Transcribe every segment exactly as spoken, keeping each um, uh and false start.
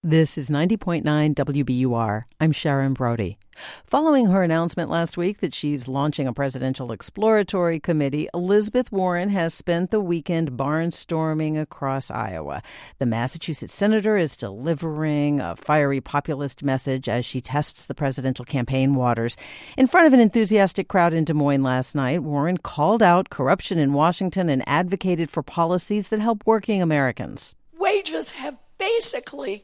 This is ninety point nine W B U R. I'm Sharon Brody. Following her announcement last week that she's launching a presidential exploratory committee, Elizabeth Warren has spent the weekend barnstorming across Iowa. The Massachusetts senator is delivering a fiery populist message as she tests the presidential campaign waters. In front of an enthusiastic crowd in Des Moines last night, Warren called out corruption in Washington and advocated for policies that help working Americans. Wages have basically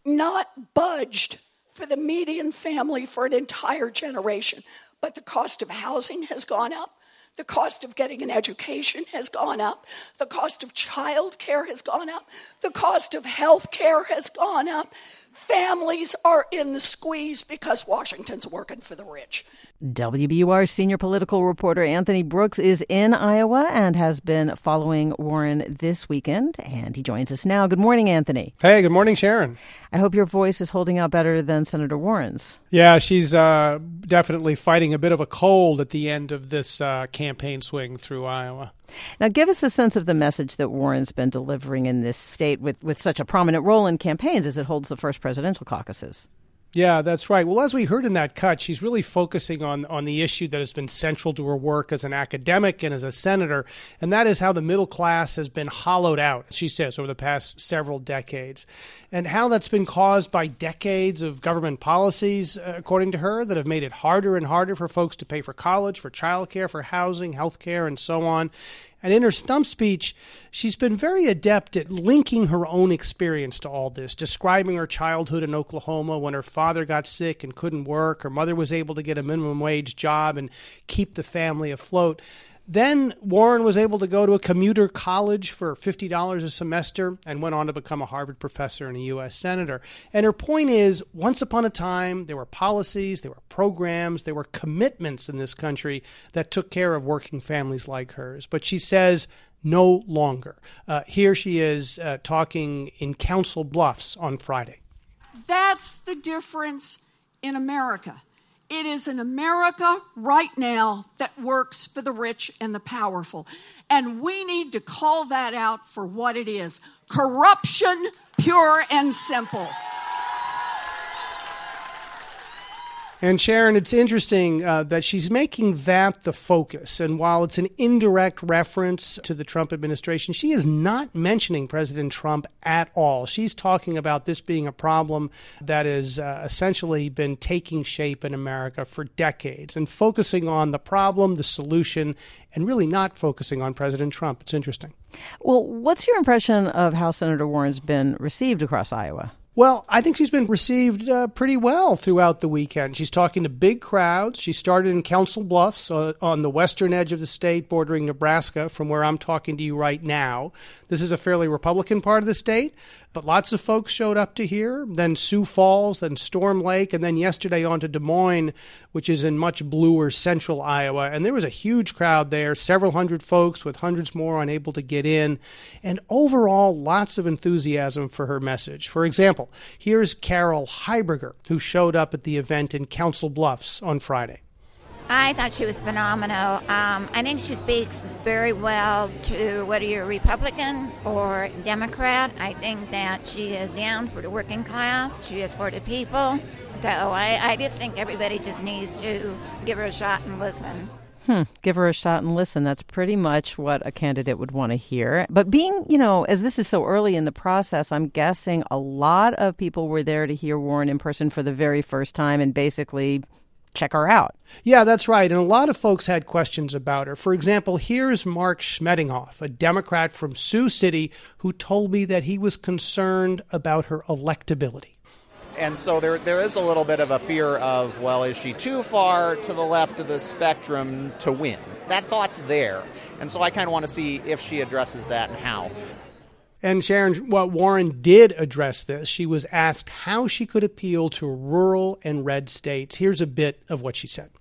not budged for the median family for an entire generation. But the cost of housing has gone up. The cost of getting an education has gone up. The cost of child care has gone up. The cost of health care has gone up. Families are in the squeeze because Washington's working for the rich. W B U R senior political reporter Anthony Brooks is in Iowa and has been following Warren this weekend, and he joins us now. Good morning, Anthony. Hey, good morning, Sharon. I hope your voice is holding out better than Senator Warren's. Yeah, she's uh, definitely fighting a bit of a cold at the end of this uh, campaign swing through Iowa. Now, give us a sense of the message that Warren's been delivering in this state with, with such a prominent role in campaigns as it holds the first presidential caucuses. Yeah, that's right. Well, as we heard in that cut, she's really focusing on, on the issue that has been central to her work as an academic and as a senator, and that is how the middle class has been hollowed out, she says, over the past several decades, and how that's been caused by decades of government policies, according to her, that have made it harder and harder for folks to pay for college, for childcare, for housing, health care, and so on. And in her stump speech, she's been very adept at linking her own experience to all this, describing her childhood in Oklahoma when her father got sick and couldn't work. Her mother was able to get a minimum wage job and keep the family afloat. Then Warren was able to go to a commuter college for fifty dollars a semester and went on to become a Harvard professor and a U S senator. And her point is, once upon a time, there were policies, there were programs, there were commitments in this country that took care of working families like hers. But she says no longer. Uh, here she is uh, talking in Council Bluffs on Friday. That's the difference in America. It is an America right now that works for the rich and the powerful. And we need to call that out for what it is. Corruption, pure and simple. And Sharon, it's interesting uh, that she's making that the focus. And while it's an indirect reference to the Trump administration, she is not mentioning President Trump at all. She's talking about this being a problem that has uh, essentially been taking shape in America for decades and focusing on the problem, the solution, and really not focusing on President Trump. It's interesting. Well, what's your impression of how Senator Warren's been received across Iowa? Well, I think she's been received uh, pretty well throughout the weekend. She's talking to big crowds. She started in Council Bluffs uh, on the western edge of the state bordering Nebraska, from where I'm talking to you right now. This is a fairly Republican part of the state, but lots of folks showed up to hear. Then Sioux Falls, then Storm Lake, and then yesterday on to Des Moines, which is in much bluer central Iowa. And there was a huge crowd there, several hundred folks with hundreds more unable to get in. And overall, lots of enthusiasm for her message. For example, here's Carol Heiberger, who showed up at the event in Council Bluffs on Friday. I thought she was phenomenal. Um, I think she speaks very well to whether you're Republican or Democrat. I think that she is down for the working class. She is for the people. So I, I just think everybody just needs to give her a shot and listen. Hmm. Give her a shot and listen. That's pretty much what a candidate would want to hear. But being, you know, as this is so early in the process, I'm guessing a lot of people were there to hear Warren in person for the very first time and basically check her out. Yeah, that's right. And a lot of folks had questions about her. For example, here's Mark Schmettinghoff, a Democrat from Sioux City, who told me that he was concerned about her electability. And so there there is a little bit of a fear of, well, is she too far to the left of the spectrum to win? That thought's there. And so I kind of want to see if she addresses that and how. And Sharon, well, Warren did address this. She was asked how she could appeal to rural and red states. Here's a bit of what she said.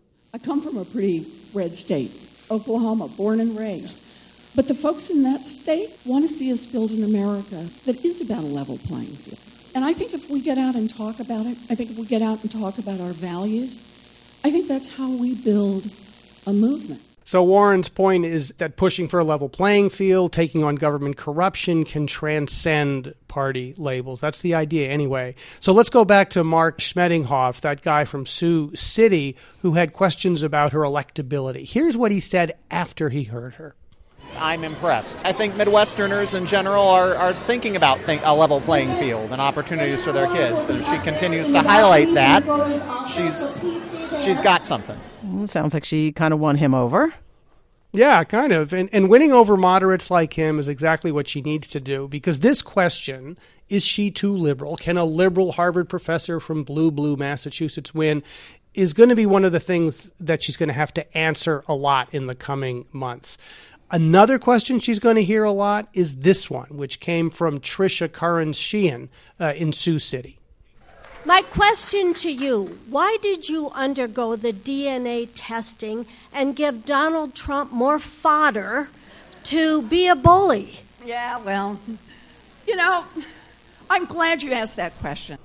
I come from a pretty red state, Oklahoma, born and raised. But the folks in that state want to see us build an America that is about a level playing field. And I think if we get out and talk about it, I think if we get out and talk about our values, I think that's how we build a movement. So Warren's point is that pushing for a level playing field, taking on government corruption can transcend party labels. That's the idea anyway. So let's go back to Mark Schmettinghoff, that guy from Sioux City who had questions about her electability. Here's what he said after he heard her. I'm impressed. I think Midwesterners in general are, are thinking about think, a level playing field and opportunities for their kids. And if she continues to highlight that, she's she's got something. Well, sounds like she kind of won him over. Yeah, kind of. And, and winning over moderates like him is exactly what she needs to do, because this question, is she too liberal? Can a liberal Harvard professor from blue, blue Massachusetts win? Is going to be one of the things that she's going to have to answer a lot in the coming months. Another question she's going to hear a lot is this one, which came from Tricia Curran-Sheehan uh, in Sioux City. My question to you, why did you undergo the D N A testing and give Donald Trump more fodder to be a bully? Yeah, well, you know, I'm glad you asked that question.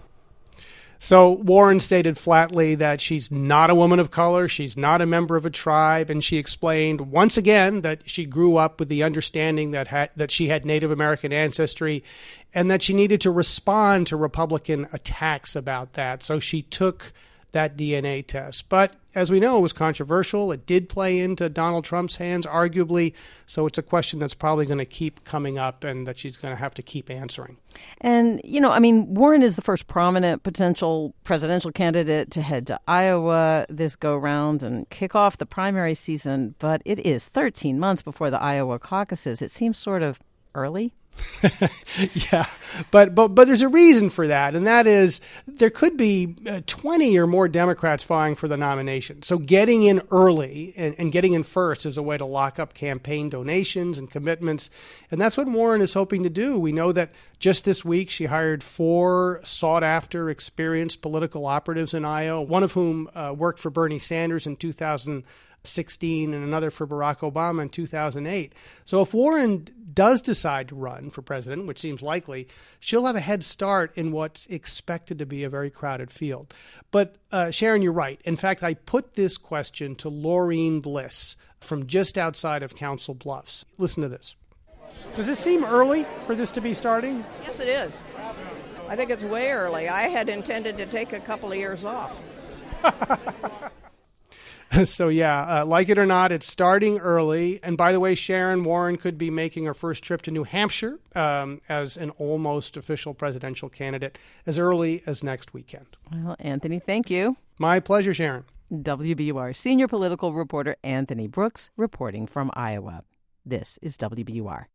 So Warren stated flatly that she's not a woman of color, she's not a member of a tribe, and she explained once again that she grew up with the understanding that ha- that she had Native American ancestry and that she needed to respond to Republican attacks about that. So she took that D N A test. But as we know, it was controversial. It did play into Donald Trump's hands, arguably. So it's a question that's probably going to keep coming up and that she's going to have to keep answering. And, you know, I mean, Warren is the first prominent potential presidential candidate to head to Iowa this go-round and kick off the primary season. But it is thirteen months before the Iowa caucuses. It seems sort of early. yeah, but but but there's a reason for that, and that is there could be uh, twenty or more Democrats vying for the nomination. So getting in early and, and getting in first is a way to lock up campaign donations and commitments, and that's what Warren is hoping to do. We know that just this week she hired four sought-after, experienced political operatives in Iowa, one of whom uh, worked for Bernie Sanders in two thousand sixteen and another for Barack Obama in two thousand eight. So if Warren does decide to run for president, which seems likely, she'll have a head start in what's expected to be a very crowded field. But uh, Sharon, you're right. In fact, I put this question to Laureen Bliss from just outside of Council Bluffs. Listen to this. Does this seem early for this to be starting? Yes, it is. I think it's way early. I had intended to take a couple of years off. So, yeah, uh, like it or not, it's starting early. And by the way, Sharon, Warren could be making her first trip to New Hampshire um, as an almost official presidential candidate as early as next weekend. Well, Anthony, thank you. My pleasure, Sharon. W B U R senior political reporter Anthony Brooks reporting from Iowa. This is W B U R.